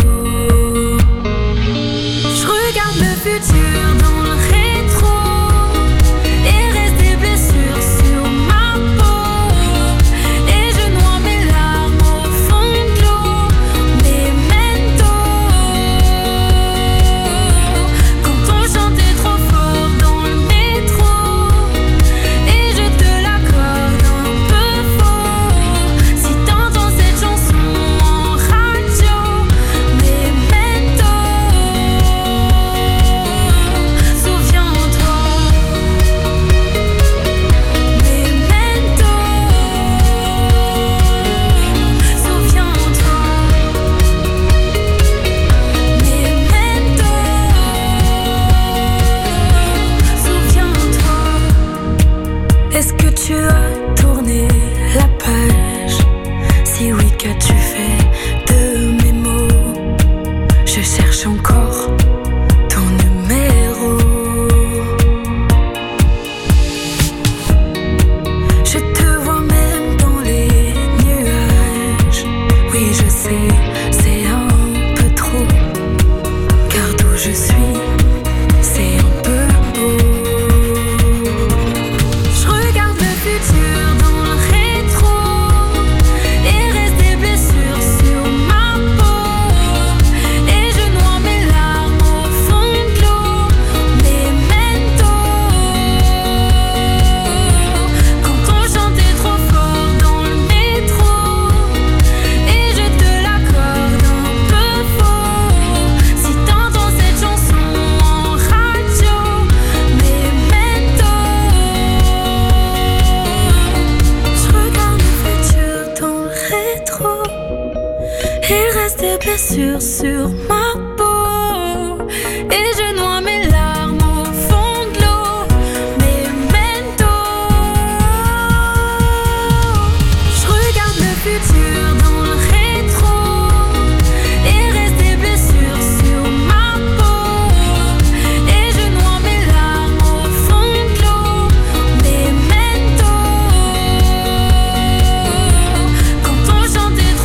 Je regarde le futur dans le rétro et reste des blessures sur ma peau. Et je noie mes larmes au fond de l'eau. Memento. Quand on chantait trop fort dans le métro et je te l'accorde un peu fort. Si t'entends cette chanson en radio, Memento. Souviens-toi, Memento. Souviens-toi, Memento. Souviens-toi. Est-ce que tu as tourné la page? Si oui, qu'as-tu fait de mes mots? Je cherche encore ton numéro. Je te vois même dans les nuages. Oui, je sais, c'est un peu trop. Car d'où je suis, c'est un peu beau. Je regarde le futur dans le rétro et reste des blessures sur ma peau. Et je noie mes larmes au fond de l'eau. Memento. Quand on chantait trop fort dans le métro et je te l'accorde un peu fort. Si t'entends cette chanson en radio, Memento. Je regarde le futur dans le rétro et reste des blessures sur ma peau. Et je noie mes larmes au fond de l'eau. Memento. Je regarde le futur dans le rétro et reste des blessures sur ma peau. Et je noie mes larmes au fond de l'eau. Memento. Quand on chantait trop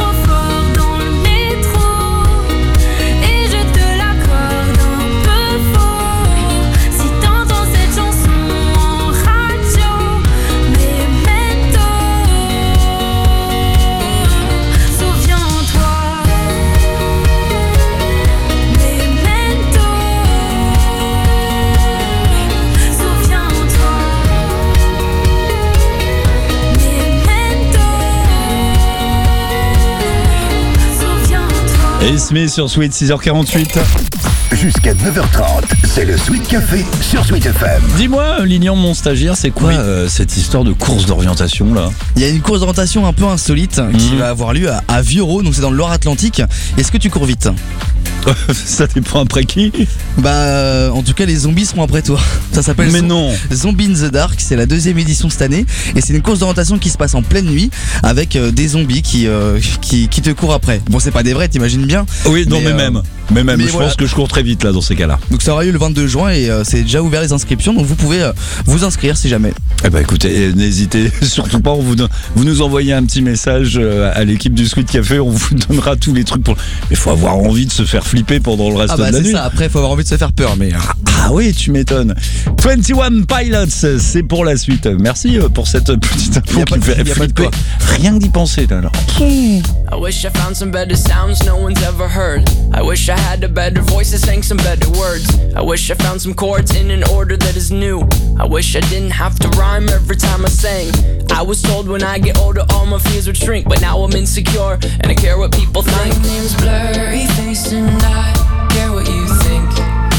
Et Smith sur Sweet, six heures quarante-huit. Jusqu'à neuf heures trente, c'est le Sweet Café sur Sweet F M. Dis-moi, Lilian, mon stagiaire, c'est quoi euh, cette histoire de course d'orientation là? Il y a une course d'orientation un peu insolite qui va avoir lieu à, à Viauraux, donc c'est dans le Loire-Atlantique. Est-ce que tu cours vite? Ça dépend après qui? Bah euh, en tout cas les zombies seront après toi. Ça s'appelle Mais non. Zombie in the Dark, c'est la deuxième édition cette année et c'est une course d'orientation qui se passe en pleine nuit avec euh, des zombies qui, euh, qui qui te courent après. Bon c'est pas des vrais, t'imagines bien. Oui non mais, mais euh, même Mais même mais je voilà. pense que je cours très vite là dans ces cas-là. Donc ça aura lieu le vingt-deux juin et euh, c'est déjà ouvert les inscriptions, donc vous pouvez euh, vous inscrire si jamais. Eh ben écoutez, n'hésitez surtout pas, on vous, don- vous nous envoyez un petit message euh, à l'équipe du Sweet Café, on vous donnera tous les trucs pour... Il faut avoir envie de se faire flipper pendant le reste Ah bah de la c'est nuit. ça, après faut avoir envie de se faire peur mais... Ah oui, tu m'étonnes. vingt et un Pilots, c'est pour la suite. Merci euh, pour cette petite info qui fait flipper. Rien que d'y penser là. Alors. I wish I found some better sounds no one's ever heard. I wish I had a better voice that sang some better words. I wish I found some chords in an order that is new. I wish I didn't have to rhyme every time I sang. I was told when I get older all my fears would shrink, but now I'm insecure and I care what people think. My name's Blurry Face and I care what you think.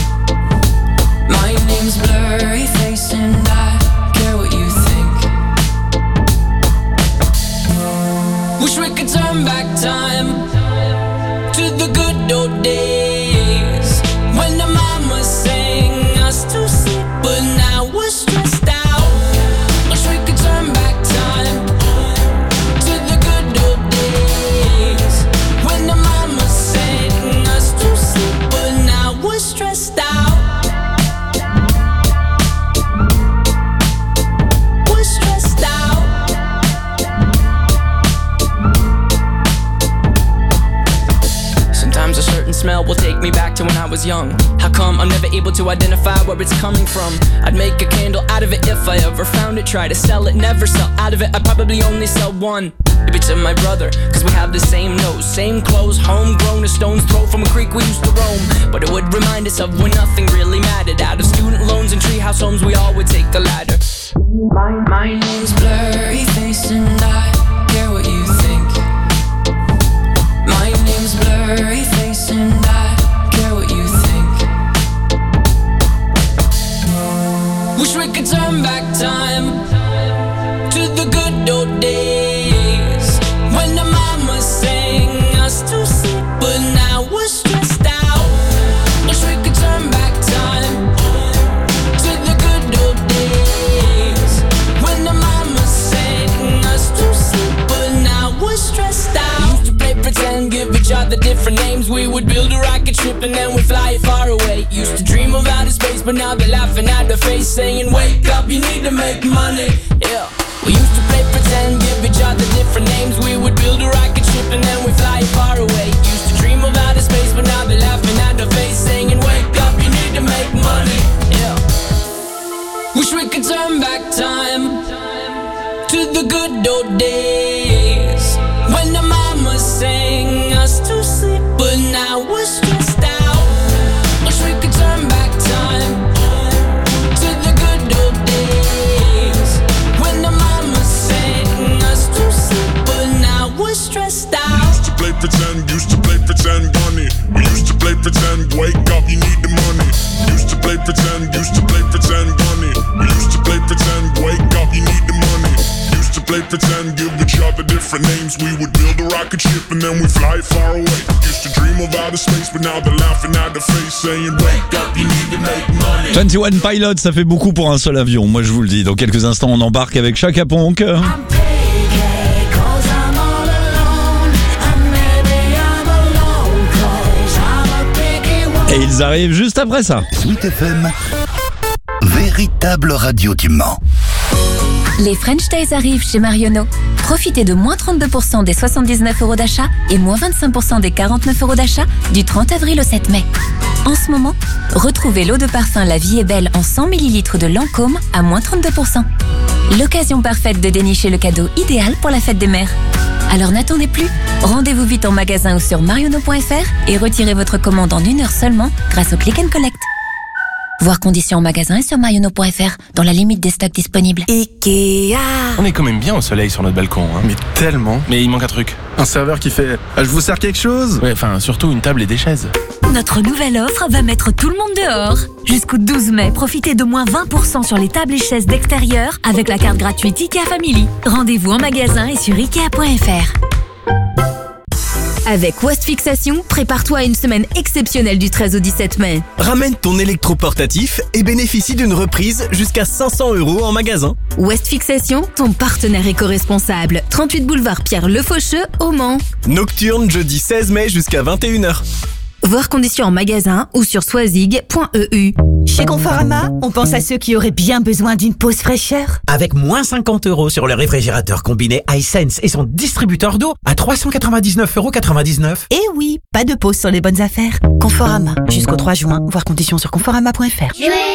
My name's Blurry Face and I care what you think. Wish we could turn back time to the good old days when the mama sang us to sleep, but now we're stressed out. Wish we could turn back time to the good old days when the mama sang us to sleep, but now we're stressed out. We're stressed out. Sometimes a certain smell will take me back to when I was young. How come I'm never able to identify where it's coming from? I'd make a candle out of it if I ever found it. Try to sell it, never sell out of it. I'd probably only sell one. Maybe to my brother, cause we have the same nose, same clothes, homegrown, a stone's throw from a creek we used to roam. But it would remind us of when nothing really mattered. Out of student loans and treehouse homes, we all would take the ladder. My, my name's Blurry Face and I care what you think. My name's Blurry Face and I care what you think. Wish we could turn back time to the good old days when the mama sang us to sleep, but now we're stressed out. Wish we could turn back time to the good old days when the mama sang us to sleep, but now we're stressed out. Used to play pretend, give each other different names. We would build a rocket ship and then we'd fly it far away. Used to dream of outer space, but now they're laughing at the face, saying, wake up, you need to make money. Yeah. We used to play pretend, give each other different names. We would build a rocket ship and then we'd fly it far away. Used to dream of outer space, but now they're laughing at the face, saying, wake up, you need to make money. Yeah. Wish we could turn back time to the good old days when the mama sang us to sleep, but now we're stressed out. Wish we could turn back time to the good old days when the mama sang us to sleep, but now we're stressed out. Used to play pretend, used to play pretend, bunny. We used to play pretend, wake up, you need the money. Used to play pretend, used to play pretend, bunny. We used to play pretend, wake up, you need the money. Used to play pretend, give each other different names. We would build a rocket ship and then we fly it far away. Used to dream of outer space, but now they're laughing at the face, saying, wake up, you need to make money. vingt et un Pilots, ça fait beaucoup pour un seul avion, moi je vous le dis. Dans quelques instants, on embarque avec Chaka Ponk. Et ils arrivent juste après ça. Sweet F M, véritable radio du Mans. Les French Days arrivent chez Marionneau. Profitez de moins trente-deux pour cent des soixante-dix-neuf euros d'achat et moins vingt-cinq pour cent des quarante-neuf euros d'achat du trente avril au sept mai. En ce moment, retrouvez l'eau de parfum La Vie est Belle en cent millilitres de Lancôme à moins trente-deux pour cent. L'occasion parfaite de dénicher le cadeau idéal pour la fête des mères. Alors n'attendez plus, rendez-vous vite en magasin ou sur marionneau point f r et retirez votre commande en une heure seulement grâce au Click and Collect. Voir conditions en magasin et sur marionneau point f r dans la limite des stocks disponibles. Ikea. On est quand même bien au soleil sur notre balcon, hein. Mais tellement. Mais il manque un truc. Un serveur qui fait ah, « Je vous sers quelque chose ?» Ouais, enfin, surtout une table et des chaises. Notre nouvelle offre va mettre tout le monde dehors. Jusqu'au douze mai, profitez de moins vingt pour cent sur les tables et chaises d'extérieur avec la carte gratuite Ikea Family. Rendez-vous en magasin et sur ikea point f r. Avec West Fixation, prépare-toi à une semaine exceptionnelle du treize au dix-sept mai. Ramène ton électroportatif et bénéficie d'une reprise jusqu'à cinq cents euros en magasin. West Fixation, ton partenaire éco-responsable. trente-huit boulevard Pierre Le Faucheux, au Mans. Nocturne jeudi seize mai jusqu'à vingt et une heures. Voir conditions en magasin ou sur swazig point e u. Chez Conforama, on pense à ceux qui auraient bien besoin d'une pause fraîcheur. Avec moins cinquante euros sur le réfrigérateur combiné iSense et son distributeur d'eau à trois cent quatre-vingt-dix-neuf euros quatre-vingt-dix-neuf. Et oui, pas de pause sur les bonnes affaires. Conforama, jusqu'au trois juin, voir conditions sur conforama point f r.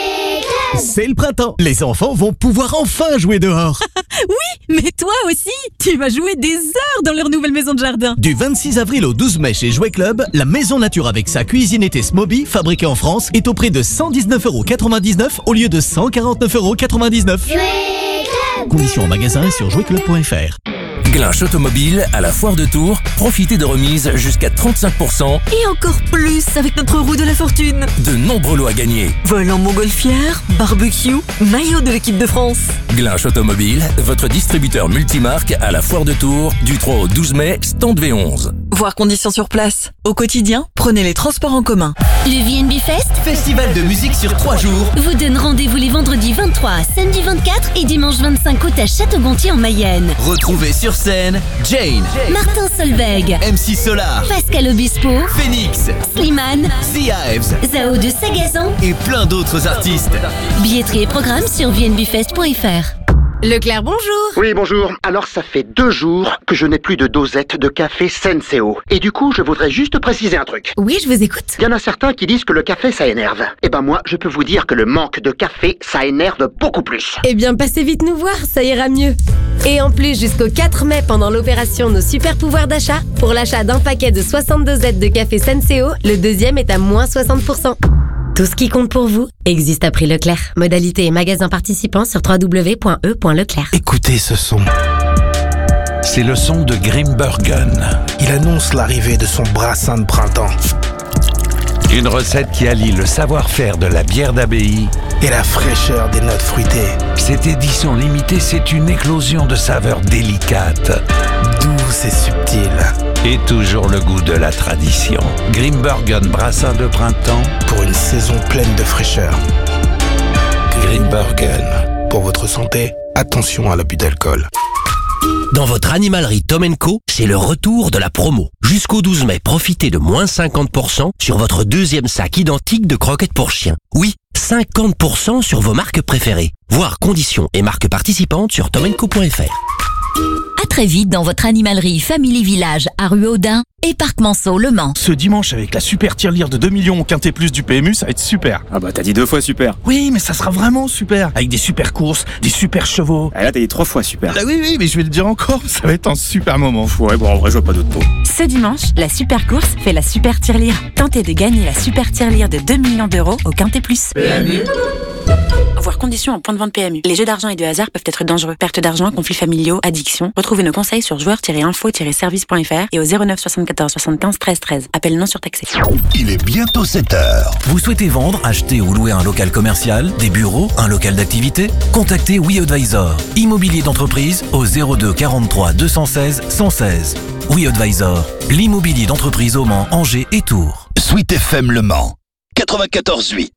C'est le printemps. Les enfants vont pouvoir enfin jouer dehors. Oui, mais toi aussi, tu vas jouer des heures dans leur nouvelle maison de jardin. Du vingt-six avril au douze mai chez Jouet Club, la Maison Nature avec sa cuisine été Smoby, fabriquée en France, est au prix de cent dix-neuf euros quatre-vingt-dix-neuf au lieu de cent quarante-neuf euros quatre-vingt-dix-neuf. Conditions en magasin et sur jouet club point f r. Glinch Automobile à la Foire de Tours. Profitez de remises jusqu'à trente-cinq pour cent. Et encore plus avec notre roue de la fortune. De nombreux lots à gagner. Vol en montgolfière, barbecue, maillot de l'équipe de France. Glinch Automobile, votre distributeur multimarque à la Foire de Tours, du trois au douze mai, stand V onze. Voir conditions sur place. Au quotidien, prenez les transports en commun. Le V N B Fest, Festival de musique sur trois jours, vous donne rendez-vous les vendredis vingt-trois, samedi vingt-quatre et dimanche vingt-cinq août à Château-Gontier en Mayenne. Retrouvez sur scène Jane, Martin Solveig, M C Solar, Pascal Obispo, Phoenix, Slimane, The Hives, Zao de Sagazan et plein d'autres artistes. Billetterie et programme sur v n b fest point f r. Leclerc, bonjour. Oui, bonjour. Alors, ça fait deux jours que je n'ai plus de dosette de café Senseo. Et du coup, je voudrais juste préciser un truc. Oui, je vous écoute. Il y en a certains qui disent que le café, ça énerve. Eh ben moi, je peux vous dire que le manque de café, ça énerve beaucoup plus. Eh bien, passez vite nous voir, ça ira mieux. Et en plus, jusqu'au quatre mai, pendant l'opération Nos Super Pouvoirs d'achat, pour l'achat d'un paquet de soixante-deux Z de café Senseo, le deuxième est à moins soixante pour cent. Tout ce qui compte pour vous existe à prix Leclerc. Modalité et magasin participants sur w w w point e point leclerc. Écoutez ce son. C'est le son de Grimbergen. Il annonce l'arrivée de son brassin de printemps. Une recette qui allie le savoir-faire de la bière d'abbaye et la fraîcheur des notes fruitées. Cette édition limitée, c'est une éclosion de saveurs délicates, douces et subtiles. Et toujours le goût de la tradition. Grimbergen brassin de printemps pour une saison pleine de fraîcheur. Grimbergen. Pour votre santé, attention à l'abus d'alcool. Dans votre animalerie Tom and Co, c'est le retour de la promo. Jusqu'au douze mai, profitez de moins cinquante pour cent sur votre deuxième sac identique de croquettes pour chiens. Oui, cinquante pour cent sur vos marques préférées. Voir conditions et marques participantes sur tom and co point f r. À très vite dans votre animalerie Family Village à rue Audin et Parc Manceau Le Mans. Ce dimanche avec la super tirelire de deux millions au Quintet Plus du P M U, ça va être super. Ah bah t'as dit deux fois super. Oui, mais ça sera vraiment super. Avec des super courses, des super chevaux. Ah là t'as dit trois fois super. Ah oui, oui, mais je vais le dire encore, ça va être un super moment. Ouais, bon en vrai je vois pas d'autres mots. Ce dimanche, la super course fait la super tirelire. Tentez de gagner la super tirelire de deux millions d'euros au Quintet Plus. P M U. Voir conditions en point de vente P M U. Les jeux d'argent et de hasard peuvent être dangereux. Perte d'argent, conflits familiaux, addiction. Retrouvez nos conseils sur joueurs tiret info tiret service point f r et au zéro neuf soixante-quatorze soixante-quinze treize treize. Appel non surtaxé. Il est bientôt sept heures. Vous souhaitez vendre, acheter ou louer un local commercial, des bureaux, un local d'activité? Contactez WeAdvisor. Immobilier d'entreprise au zéro deux quarante-trois deux cent seize cent seize. WeAdvisor. L'immobilier d'entreprise au Mans, Angers et Tours. Sweet F M Le Mans. quatre-vingt-quatorze huit.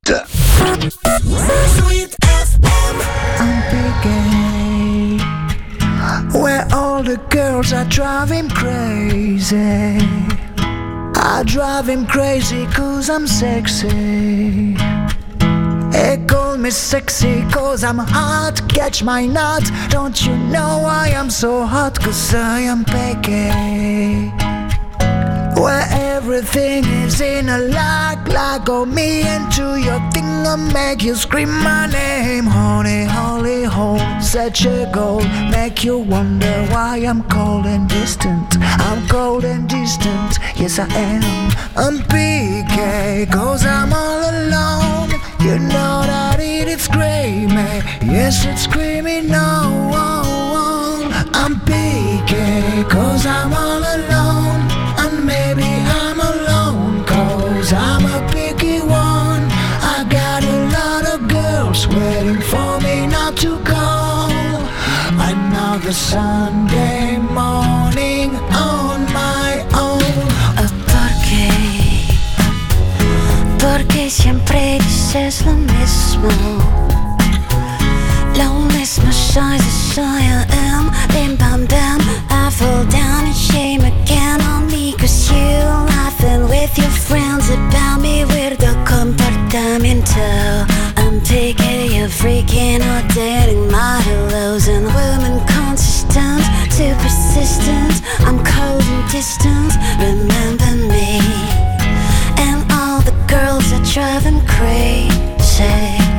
Where all the girls are driving crazy. I drive him crazy cause I'm sexy. They call me sexy cause I'm hot. Catch my nut. Don't you know I am so hot cause I am picky. Where everything is in a lock, lock on me into your thing and make you scream my name. Honey, holy hole, such a goal, make you wonder why I'm cold and distant. I'm cold and distant, yes I am. I'm P K, cause I'm all alone. You know that it is screaming, yes it's screaming no. I'm picky cause I'm all alone, and maybe I'm alone cause I'm a picky one. I got a lot of girls waiting for me not to go. Another Sunday morning on my own. ¿Por qué? Porque siempre dices lo mismo. Lo mismo soy, soy I am. Bim bam bam, I fall down in shame again on me. Cause you laughing with your friends about me. Weirdo comportamiento. I'm taking you freaking or dating my hellos. And women consistent, too persistent. I'm cold and distant, remember me. And all the girls that drive them crazy.